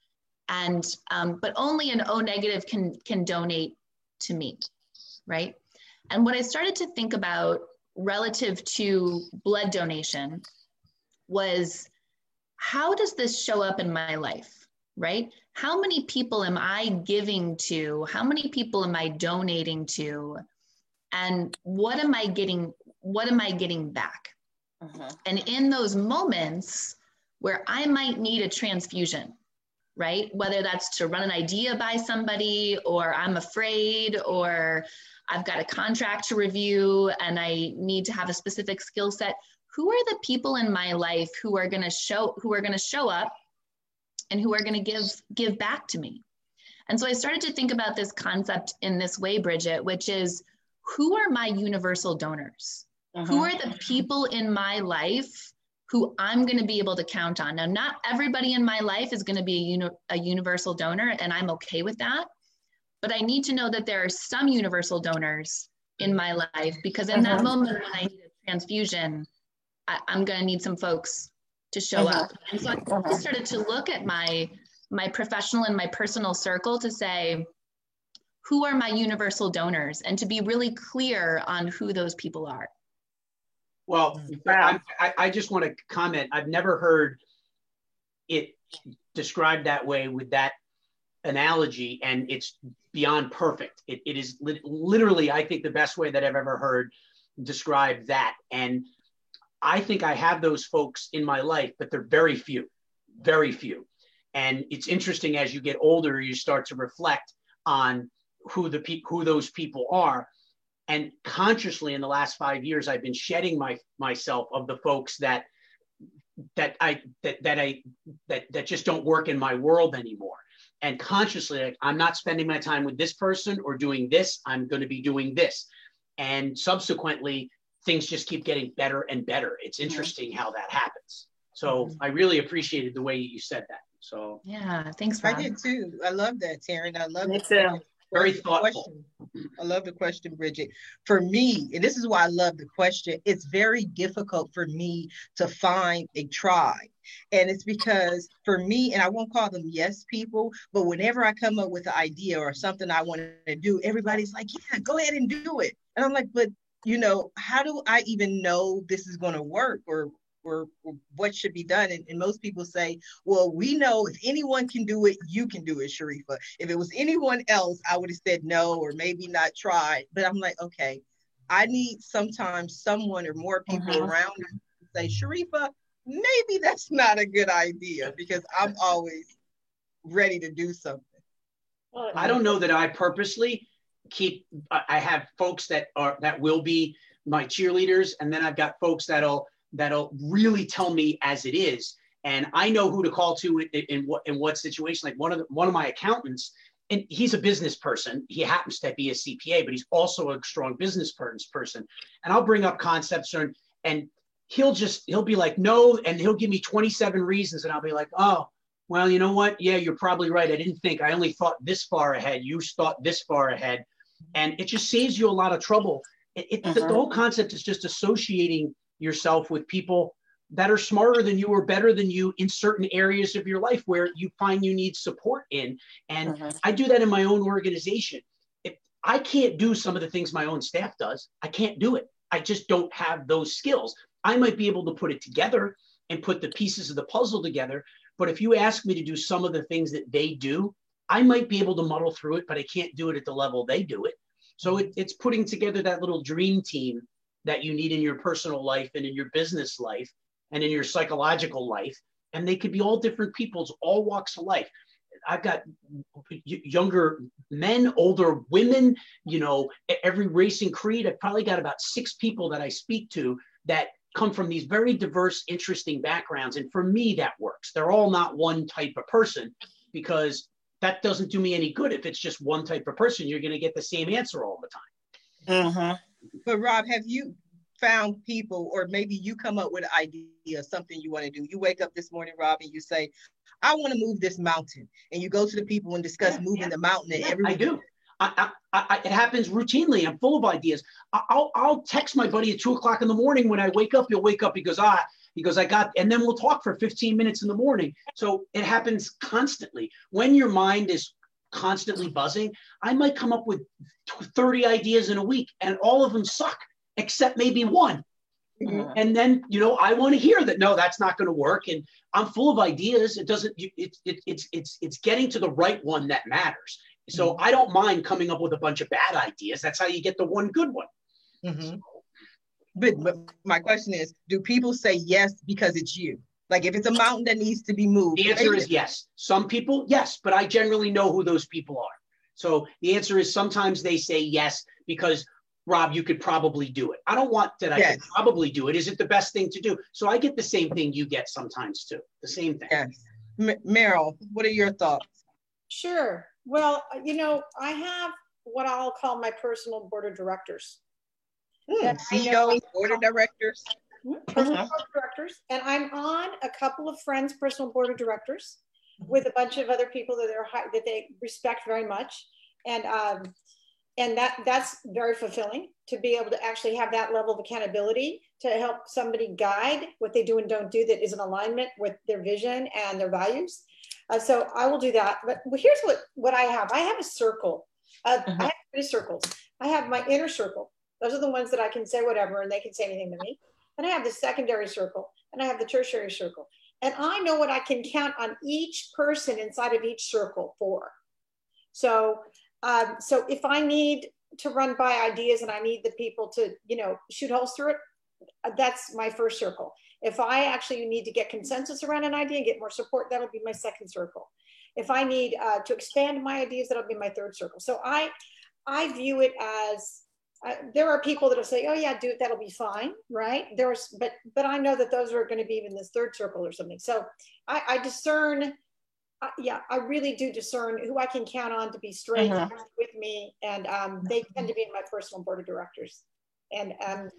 And, but only an O negative can donate to me, right? And what I started to think about relative to blood donation was, how does this show up in my life, right? How many people am I giving to? How many people am I donating to? And what am I getting back? And in those moments where I might need a transfusion, right? Whether that's to run an idea by somebody, or I'm afraid, or I've got a contract to review and I need to have a specific skill set. Who are the people in my life who are going to show up and who are going to give back to me? And so I started to think about this concept in this way, Bridget, which is, who are my universal donors? Who are the people in my life who I'm going to be able to count on? Now, not everybody in my life is going to be a universal donor, and I'm okay with that. But I need to know that there are some universal donors in my life, because in that moment when I need a transfusion, I'm going to need some folks to show up. And so I started to look at my professional and my personal circle to say, who are my universal donors, and to be really clear on who those people are. Well, I just want to comment. I've never heard it described that way with that analogy, and it's beyond perfect. It is literally, I think, the best way that I've ever heard describe that. And I think I have those folks in my life, but they're very few, very few. And it's interesting, as you get older, you start to reflect on who those people are. And consciously, in the last 5 years, I've been shedding myself of the folks that just don't work in my world anymore. And consciously, like, I'm not spending my time with this person or doing this. I'm going to be doing this. And subsequently, things just keep getting better and better. It's interesting how that happens. So I really appreciated the way you said that. So yeah, thanks, Rob. I did too. I love that, Taryn. I love it. Very thoughtful. I love the question, Bridget. For me, and this is why I love the question, it's very difficult for me to find a tribe. And it's because for me, and I won't call them yes people, but whenever I come up with an idea or something I want to do, everybody's like, yeah, go ahead and do it. And I'm like, but how do I even know this is going to work, or what should be done? And most people say, well, we know if anyone can do it, you can do it, Sharifa. If it was anyone else, I would have said no, or maybe not try. But I'm like, okay, I need sometimes someone or more people around me to say, Sharifa, maybe that's not a good idea, because I'm always ready to do something. I don't know that I purposely I have folks that will be my cheerleaders, and then I've got folks that'll really tell me as it is, and I know who to call to in what situation. Like one of my accountants, and he's a business person. He happens to be a CPA, but he's also a strong business person. And I'll bring up concepts, and he'll be like, no, and he'll give me 27 reasons, and I'll be like, oh, well, you know what? Yeah, you're probably right. I didn't think. I only thought this far ahead. You thought this far ahead, and it just saves you a lot of trouble. The whole concept is just associating yourself with people that are smarter than you or better than you in certain areas of your life where you find you need support in. And I do that in my own organization. If I can't do some of the things my own staff does, I can't do it. I just don't have those skills. I might be able to put it together and put the pieces of the puzzle together. But if you ask me to do some of the things that they do, I might be able to muddle through it, but I can't do it at the level they do it. So it's putting together that little dream team that you need in your personal life and in your business life and in your psychological life. And they could be all different peoples, all walks of life. I've got younger men, older women, every race and creed. I've probably got about 6 people that I speak to that come from these very diverse, interesting backgrounds. And for me, that works. They're all not one type of person, because that doesn't do me any good. If it's just one type of person, you're going to get the same answer all the time. But Rob, have you found people, or maybe you come up with an idea, something you want to do? You wake up this morning, Rob, and you say, I want to move this mountain. And you go to the people and discuss moving the mountain. And everyone. I do. It happens routinely. I'm full of ideas. I'll text my buddy at 2:00 in the morning when I wake up. He'll wake up. He goes, He goes, and then we'll talk for 15 minutes in the morning. So it happens constantly. When your mind is constantly buzzing, I might come up with 30 ideas in a week and all of them suck, except maybe one. Mm-hmm. And then, I want to hear that, no, that's not going to work. And I'm full of ideas. It's getting to the right one that matters. So I don't mind coming up with a bunch of bad ideas. That's how you get the one good one. Mm-hmm. But my question is, do people say yes because it's you? Like if it's a mountain that needs to be moved? The answer is yes. Some people, yes, but I generally know who those people are. So the answer is sometimes they say yes because, Rob, you could probably do it. I don't want that. I could probably do it. Is it the best thing to do? So I get the same thing you get sometimes too. The same thing. Yes. Meryl, what are your thoughts? Sure. Well, I have what I'll call my personal board of directors. CEOs, board of directors. Personal board of directors. And I'm on a couple of friends' personal board of directors with a bunch of other people that they respect very much. And that's very fulfilling to be able to actually have that level of accountability to help somebody guide what they do and don't do that is in alignment with their vision and their values. So I will do that. But here's what I have. I have a circle. I have 3 circles. I have my inner circle. Those are the ones that I can say whatever and they can say anything to me. And I have the secondary circle and I have the tertiary circle. And I know what I can count on each person inside of each circle for. So if I need to run by ideas and I need the people to, shoot holes through it, that's my first circle. If I actually need to get consensus around an idea and get more support, that'll be my second circle. If I need to expand my ideas, that'll be my third circle. So I view it as, there are people that'll say, oh yeah, do it, that'll be fine, right? But I know that those are going to be in this third circle or something. So I discern, I really do discern who I can count on to be straight with me. And they tend to be in my personal board of directors. And and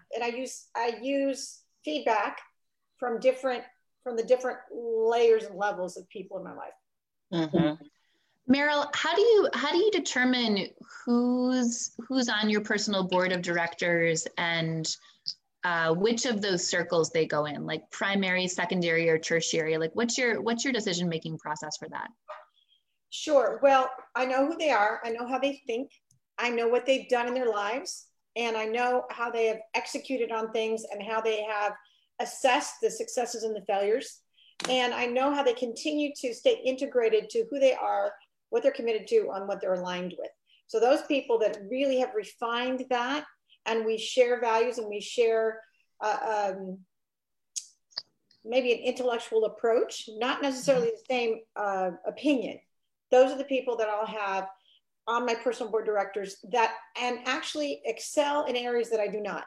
I use feedback from the different layers and levels of people in my life. Meryl, how do you determine who's on your personal board of directors and which of those circles they go in, like primary, secondary, or tertiary? Like what's your decision-making process for that? Sure. Well, I know who they are. I know how they think. I know what they've done in their lives. And I know how they have executed on things and how they have assessed the successes and the failures. And I know how they continue to stay integrated to who they are, what they're committed to, on what they're aligned with. So those people that really have refined that, and we share values and we share maybe an intellectual approach, not necessarily the same opinion. Those are the people that I'll have on my personal board of directors that and actually excel in areas that I do not.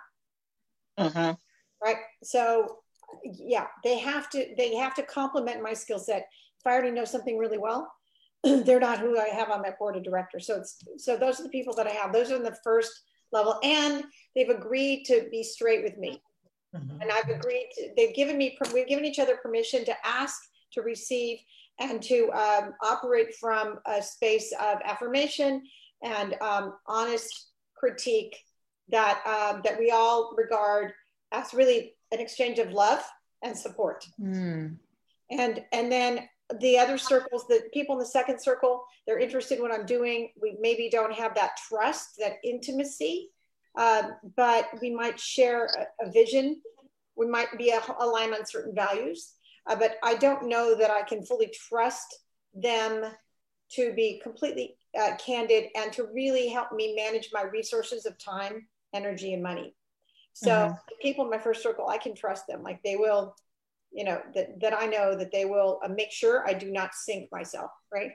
Right. So yeah, they have to complement my skill set. If I already know something really well, they're not who I have on my board of directors. So those are the people that I have. Those are in the first level, and they've agreed to be straight with me. And I've agreed to, we've given each other permission to ask, to receive, and to operate from a space of affirmation and honest critique that we all regard as really an exchange of love and support. And then the other circles, the people in the second circle, they're interested in what I'm doing. We maybe don't have that trust, that intimacy, but we might share a vision. We might be aligned on certain values. But I don't know that I can fully trust them to be completely candid and to really help me manage my resources of time, energy, and money. So the people in my first circle, I can trust them. Like they will, that I know that they will make sure I do not sink myself, right?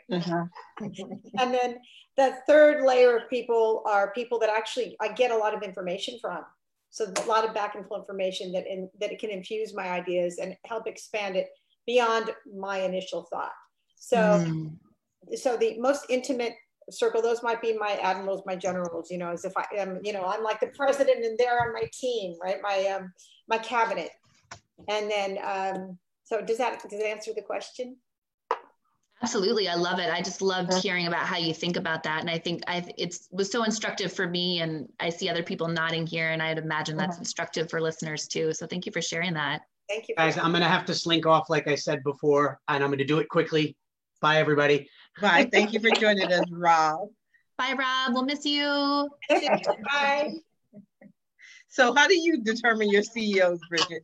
And then the third layer of people are people that actually I get a lot of information from. So a lot of back and forth information that it can infuse my ideas and help expand it beyond my initial thought. So the most intimate circle, those might be my admirals, my generals, as if I am, I'm like the president and they're on my team, right? My cabinet. And then, so does that answer the question? Absolutely. I love it. I just loved hearing about how you think about that. And I think it was so instructive for me, and I see other people nodding here, and I'd imagine that's instructive for listeners too. So thank you for sharing that. Thank you. Guys, I'm going to have to slink off, like I said before, and I'm going to do it quickly. Bye, everybody. Bye. Thank you for joining us, Rob. Bye, Rob. We'll miss you. Bye. So how do you determine your CEOs, Bridget?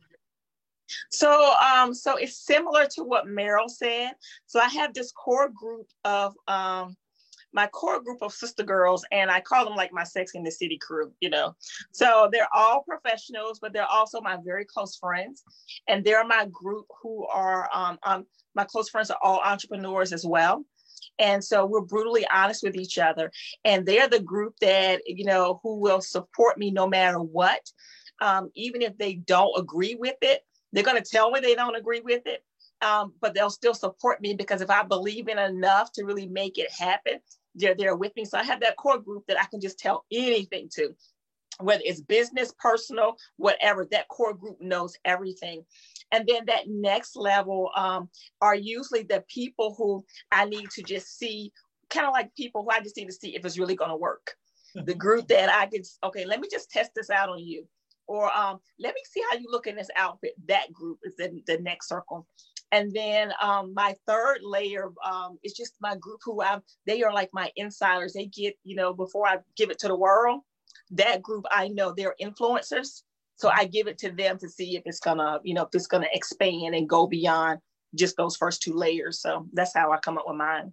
So it's similar to what Meryl said. So I have this core group of my core group of sister girls, and I call them like my Sex in the City crew, you know. So they're all professionals, but they're also my very close friends. And they're my group who are, my close friends are all entrepreneurs as well. And so we're brutally honest with each other. And they're the group that, you know, who will support me no matter what. Even if they don't agree with it, they're going to tell me they don't agree with it. But they'll still support me because if I believe in enough to really make it happen, they're there with me. So I have that core group that I can just tell anything to, whether it's business, personal, whatever. That core group knows everything. And then that next level are usually the people who I need to just see, kind of like people who I just need to see if it's really going to work. The group that I can, okay, let me just test this out on you. Or let me see how you look in this outfit. That group is in the next circle. And then my third layer is just my group who they are like my insiders. They get, you know, before I give it to the world, that group, I know they're influencers. So I give it to them to see if it's gonna, you know, if it's gonna expand and go beyond just those first two layers. So that's how I come up with mine.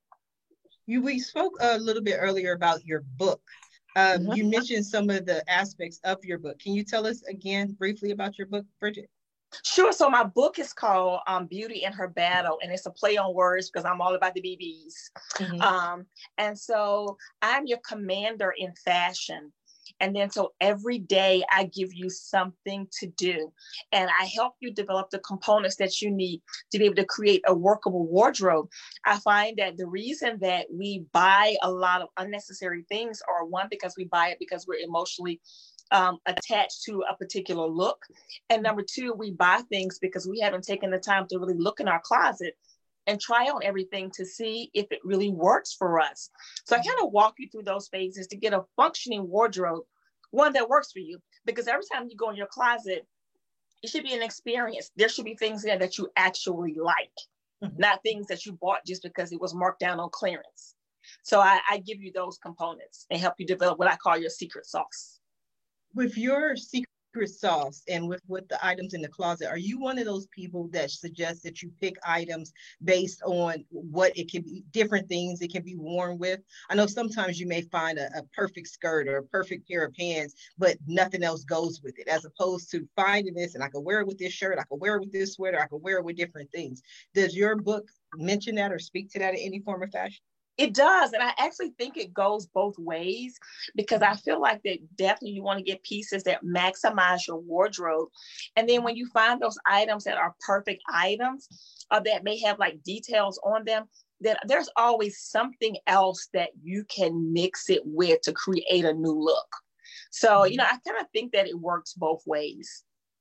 We spoke a little bit earlier about your book. You mentioned some of the aspects of your book. Can you tell us again briefly about your book, Bridget? Sure. So my book is called Beauty in Her Battle, and it's a play on words because I'm all about the BBs. And so I'm your commander in fashion. And then so every day I give you something to do, and I help you develop the components that you need to be able to create a workable wardrobe. I find that the reason that we buy a lot of unnecessary things are, one, because we buy it because we're emotionally attached to a particular look. And number two, we buy things because we haven't taken the time to really look in our closet and try on everything to see if it really works for us. So I kind of walk you through those phases to get a functioning wardrobe, one that works for you. Because every time you go in your closet, it should be an experience. There should be things there that you actually like, not things that you bought just because it was marked down on clearance. So I give you those components and help you develop what I call your secret sauce. With your secret sauce and with the items in the closet, are you one of those people that suggests that you pick items based on what it can be, different things it can be worn with? I know sometimes you may find a perfect skirt or a perfect pair of pants, but nothing else goes with it, as opposed to finding this and I can wear it with this shirt, I can wear it with this sweater, I can wear it with different things. Does your book mention that or speak to that in any form or fashion? It does. And I actually think it goes both ways, because I feel like that definitely you want to get pieces that maximize your wardrobe. And then when you find those items that are perfect items that may have like details on them, then there's always something else that you can mix it with to create a new look. So, you know, I kind of think that it works both ways.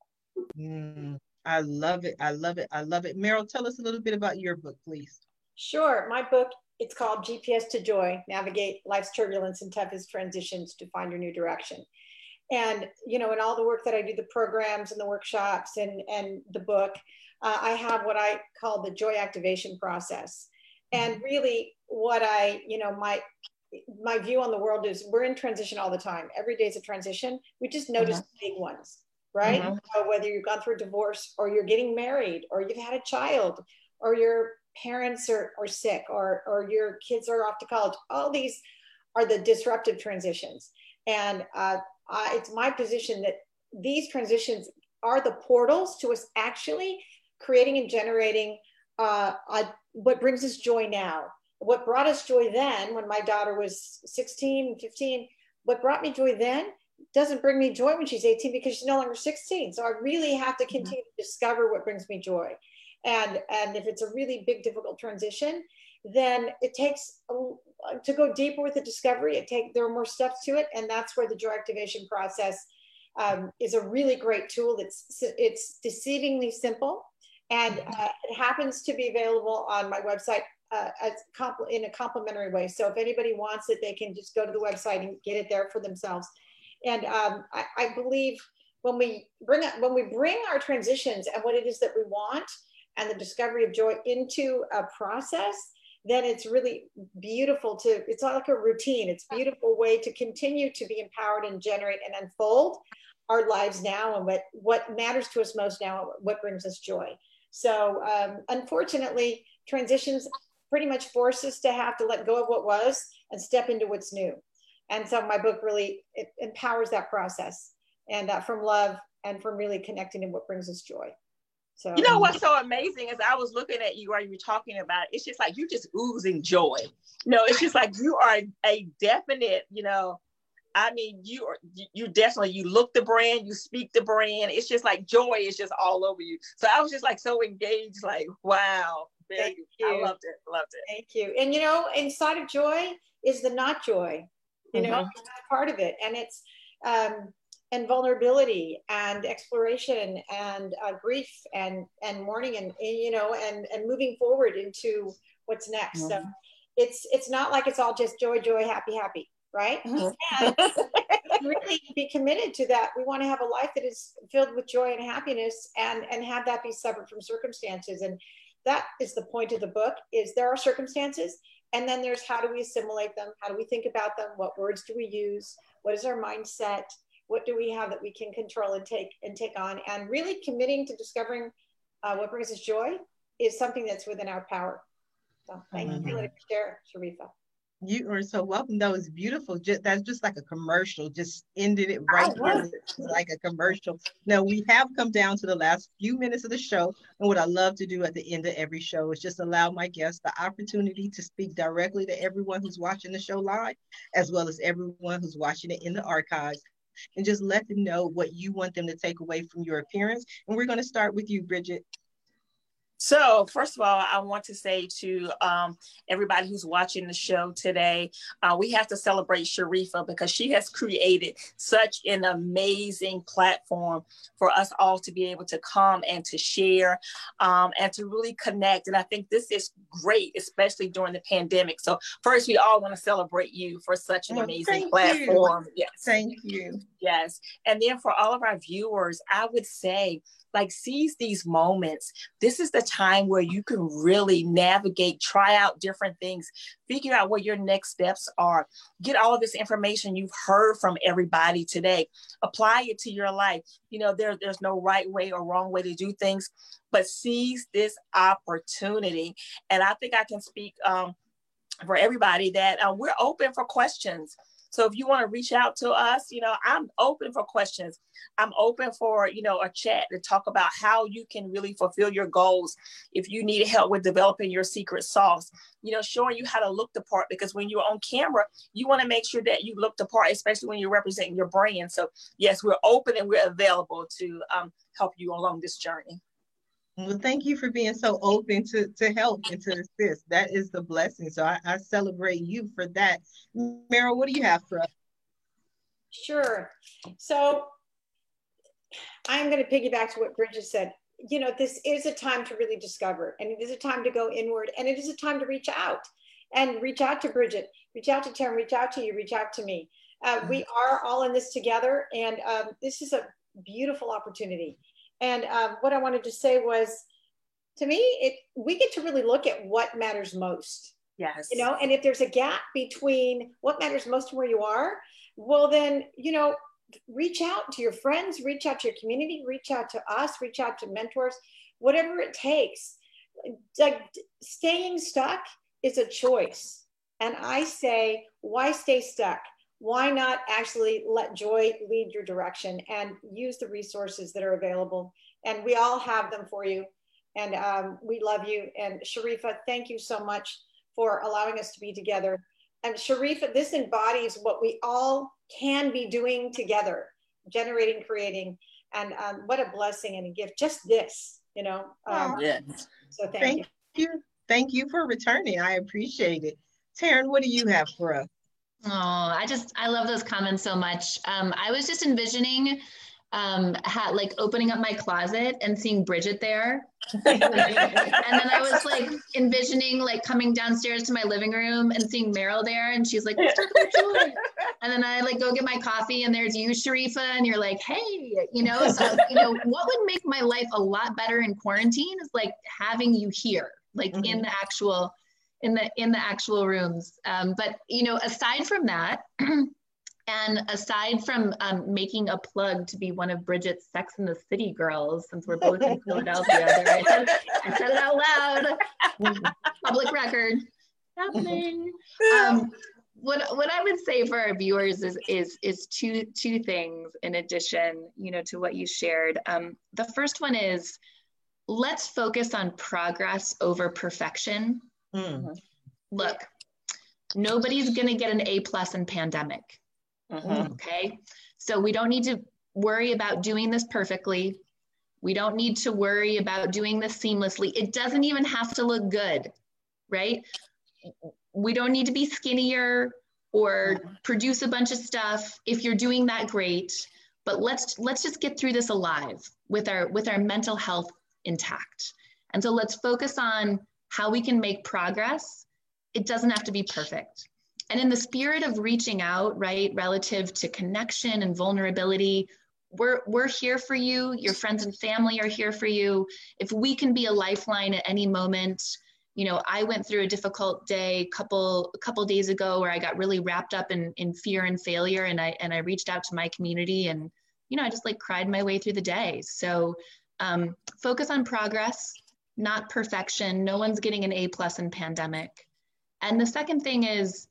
I love it. I love it. I love it. Meryl, tell us a little bit about your book, please. Sure. My book, it's called GPS to Joy, Navigate Life's Turbulence and Toughest Transitions to Find Your New Direction. And, you know, in all the work that I do, the programs and the workshops and the book, I have what I call the joy activation process. And really what I, you know, my view on the world is we're in transition all the time. Every day is a transition. We just notice the big ones, right? So whether you've gone through a divorce or you're getting married or you've had a child or your parents are sick or your kids are off to college, all these are the disruptive transitions. And it's my position that these transitions are the portals to us actually creating and generating what brings us joy now. What brought us joy then, when my daughter was 16, 15, what brought me joy then doesn't bring me joy when she's 18 because she's no longer 16. So I really have to continue to discover what brings me joy. And if it's a really big, difficult transition, then it takes to go deeper with the discovery. There are more steps to it. And that's where the joy activation process is a really great tool. It's deceivingly simple. And it happens to be available on my website in a complimentary way. So if anybody wants it, they can just go to the website and get it there for themselves. And I believe when we bring our transitions and what it is that we want and the discovery of joy into a process, then it's really beautiful it's like a routine. It's a beautiful way to continue to be empowered and generate and unfold our lives now and what matters to us most now, what brings us joy. So unfortunately, transitions pretty much force us to have to let go of what was and step into what's new. And so my book really empowers that process, and from love and from really connecting to what brings us joy. So, you know what's so amazing is I was looking at you while you were talking about it. It's just like you're just oozing joy. It's just like you are a definite, I mean, you definitely, you look the brand, you speak the brand. It's just like joy is just all over you. So I was just like so engaged, like, wow. Thank you. I loved it. Thank you. And, inside of joy is the not joy, that's part of it. And it's, and vulnerability and exploration and grief and mourning and moving forward into what's next. So it's not like it's all just joy, happy, right? And really be committed to that. We want to have a life that is filled with joy and happiness and have that be separate from circumstances. And that is the point of the book, is there are circumstances, and then there's how do we assimilate them? How do we think about them? What words do we use? What is our mindset? What do we have that we can control and take on? And really committing to discovering what brings us joy is something that's within our power. So thank you for letting me share, Sharifa. You are so welcome. That was beautiful. That's just like a commercial. Just ended it right here, like a commercial. Now we have come down to the last few minutes of the show, and what I love to do at the end of every show is just allow my guests the opportunity to speak directly to everyone who's watching the show live, as well as everyone who's watching it in the archives, and just let them know what you want them to take away from your appearance. And we're going to start with you, Bridget. So first of all, I want to say to everybody who's watching the show today, we have to celebrate Sharifa because she has created such an amazing platform for us all to be able to come and to share and to really connect. And I think this is great, especially during the pandemic. So first, we all want to celebrate you for such an amazing platform. Yes. Thank you. Yes. And then for all of our viewers, I would say, seize these moments. This is the time where you can really navigate, try out different things, figure out what your next steps are, get all of this information you've heard from everybody today, apply it to your life. There's no right way or wrong way to do things, but seize this opportunity. And I think I can speak for everybody that we're open for questions. So if you want to reach out to us, I'm open for questions. I'm open for, a chat to talk about how you can really fulfill your goals. If you need help with developing your secret sauce, showing you how to look the part, because when you're on camera, you want to make sure that you look the part, especially when you're representing your brand. So yes, we're open and we're available to help you along this journey. Well, thank you for being so open to help and to assist. That is the blessing. So I celebrate you for that. Meryl, what do you have for us? Sure. So I'm going to piggyback to what Bridget said. This is a time to really discover, and it is a time to go inward, and it is a time to reach out to Bridget, reach out to Taryn, reach out to you, reach out to me. We are all in this together, and this is a beautiful opportunity. And what I wanted to say was, to me, we get to really look at what matters most. Yes. And if there's a gap between what matters most and where you are, well, then, reach out to your friends, reach out to your community, reach out to us, reach out to mentors, whatever it takes. Staying stuck is a choice. And I say, why stay stuck? Why not actually let joy lead your direction and use the resources that are available? And we all have them for you. And we love you. And Sharifa, thank you so much for allowing us to be together. And Sharifa, this embodies what we all can be doing together, generating, creating. And what a blessing and a gift. Just this, Yes. So thank you. Thank you for returning. I appreciate it. Taryn, what do you have for us? Oh, I love those comments so much. I was just envisioning had like opening up my closet and seeing Bridget there. And then I was like envisioning like coming downstairs to my living room and seeing Meryl there, and she's like, let's talk about joy. And then I like go get my coffee and there's you, Sharifa, and you're like, hey, so what would make my life a lot better in quarantine is like having you here, like in the actual rooms. But aside from that, and aside from making a plug to be one of Bridget's Sex and the City girls, since we're both in Philadelphia, I said it out loud, public record, happening. What I would say for our viewers is two things in addition, to what you shared. The first one is, let's focus on progress over perfection. Look, nobody's gonna get an A+ in pandemic. Okay, so we don't need to worry about doing this perfectly. We don't need to worry about doing this seamlessly. It doesn't even have to look good, right? We don't need to be skinnier or produce a bunch of stuff. If you're doing that, great. But let's just get through this alive with our mental health intact. And so let's focus on how we can make progress. It doesn't have to be perfect. And in the spirit of reaching out, right, relative to connection and vulnerability, we're here for you. Your friends and family are here for you. If we can be a lifeline at any moment, I went through a difficult day a couple days ago where I got really wrapped up in fear and failure, and I reached out to my community, and I just like cried my way through the day. So focus on progress, not perfection. No one's getting an A+ in pandemic. And the second thing is,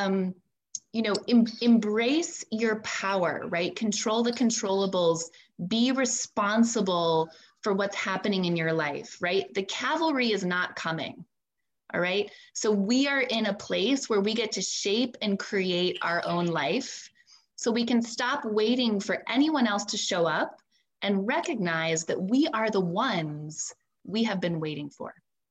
embrace your power, right? Control the controllables, be responsible for what's happening in your life, right? The cavalry is not coming, all right? So we are in a place where we get to shape and create our own life, so we can stop waiting for anyone else to show up and recognize that we are the ones we have been waiting for.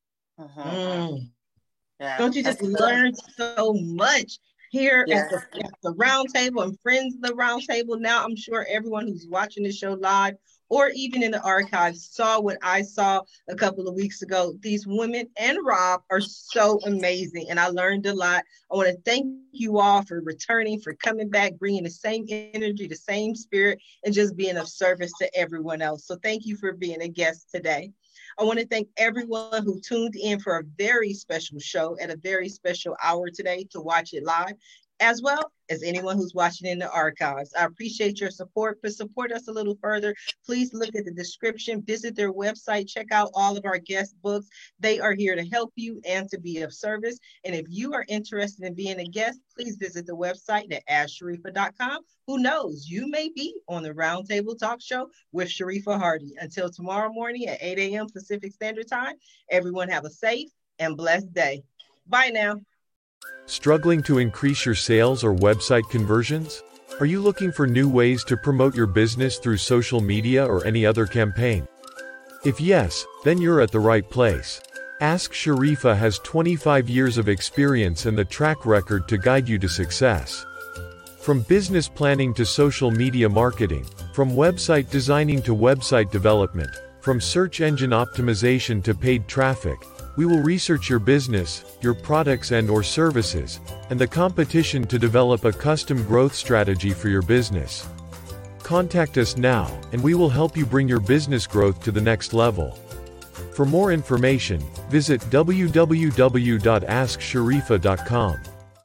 Yeah. Don't you just learn so much here at the round table and friends of the round table? Now I'm sure everyone who's watching this show live or even in the archives saw what I saw a couple of weeks ago. These women and Rob are so amazing, and I learned a lot. I want to thank you all for returning, for coming back, bringing the same energy, the same spirit, and just being of service to everyone else. So thank you for being a guest today. I want to thank everyone who tuned in for a very special show at a very special hour today to watch it live, as well as anyone who's watching in the archives. I appreciate your support, but support us a little further. Please look at the description, visit their website, check out all of our guest books. They are here to help you and to be of service. And if you are interested in being a guest, please visit the website at AskSharifa.com. Who knows, you may be on the Roundtable Talk Show with Sharifa Hardy. Until tomorrow morning at 8 a.m. Pacific Standard Time, everyone have a safe and blessed day. Bye now. Struggling to increase your sales or website conversions? Are you looking for new ways to promote your business through social media or any other campaign? If yes, then you're at the right place. Ask Sharifa has 25 years of experience and the track record to guide you to success. From business planning to social media marketing, from website designing to website development, from search engine optimization to paid traffic, we will research your business, your products and/or services, and the competition to develop a custom growth strategy for your business. Contact us now, and we will help you bring your business growth to the next level. For more information, visit www.asksharifa.com.